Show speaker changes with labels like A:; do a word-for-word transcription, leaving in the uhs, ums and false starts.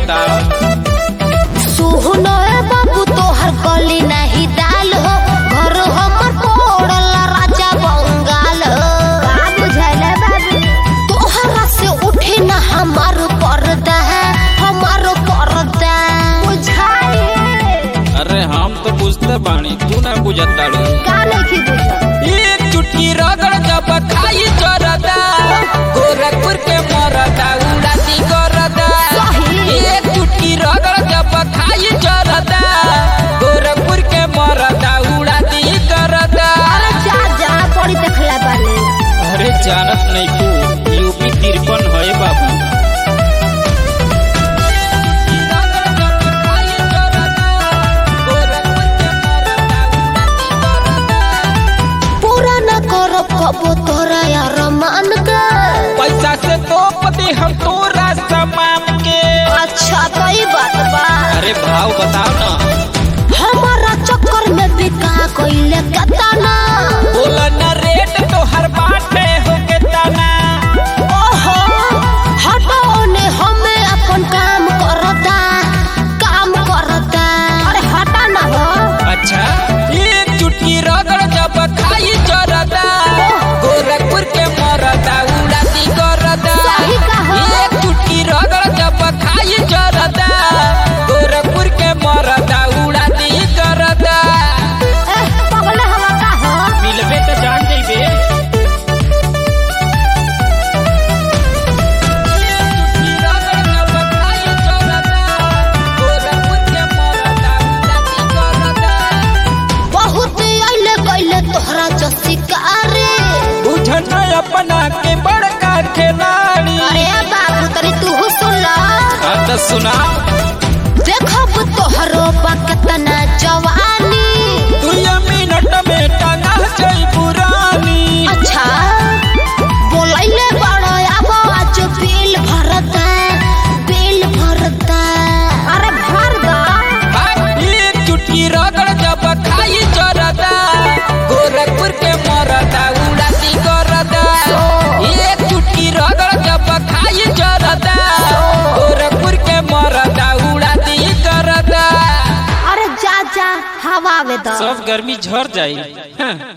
A: बताओ।
B: सुनो ए बाबू तोहर गली नहीं दाल हो, घर हमर पड़ल राजा बंगाल हो। का बुझाइला बाबू तोहरा से उठे ना हमार पर्दा है, हमार पर्दा बुझाई।
A: अरे हम तो बुझते बानी, तू ना बुझता
B: का नहीं बुझा।
A: एक चुटकी रगड़ जब खाई जरदा, गोरखपुर के मरदा उड़ाती करदा। एक चुटकी रगड़ जब खाई जरदा, गोरखपुर के मरदा उड़ाती करदा।
B: अरे जा जा बड़ी देखला बानी।
A: अरे जानत नहीं तू यूपी तिरपन है बाबू।
B: कबो तोरा यार मान के
A: पैसा से तो पति हम तोरा सामान के।
B: अच्छा कई बात बा।
A: अरे भाव बताओ ना।
B: हमारा चक्कर में बिका कोइले कतना।
A: बोला ना रेट तो हर बाटे हो के तना।
B: ओहो हटो ने हमें अपन काम करता, काम करता। अरे हटा ना हो।
A: अच्छा एक चुटकी रगड़ जब खाई जरदा, गोरखपुर के मरदा उड़ाती करदा।
B: सही कहा।
A: एक चुटकी रगड़ जब खाई जरदा, गोरखपुर के मरदा उड़ाती करदा।
B: ए पगले हवा का हो।
A: मिलबे तो जान जइबे।
B: बहुत आइले गइले तोहरा जो शिकारे।
A: बुझन अपना के बड़का खिलाड़ी।
B: अरे बाबू तरी तू सुन ला।
A: हाँ तो सुना।
B: देखब तोहरो बा कितना जवानी।
A: तू ये मिनट में टंगा जाई पुरानी।
B: अच्छा बोलैले बड़ा अब आज बिल भरता, बिल भरता। अरे भर दा।
A: एक चुटकी रगड़ जब खाई जरदा, गोरखपुर के मरदा उड़ाती करदा। एक चुटकी रगड़ जब खाई जरदा, गोरखपुर के मरदा उड़ाती करदा।
B: अरे जा जा हवा में दो।
A: सब गर्मी झड़ जाई।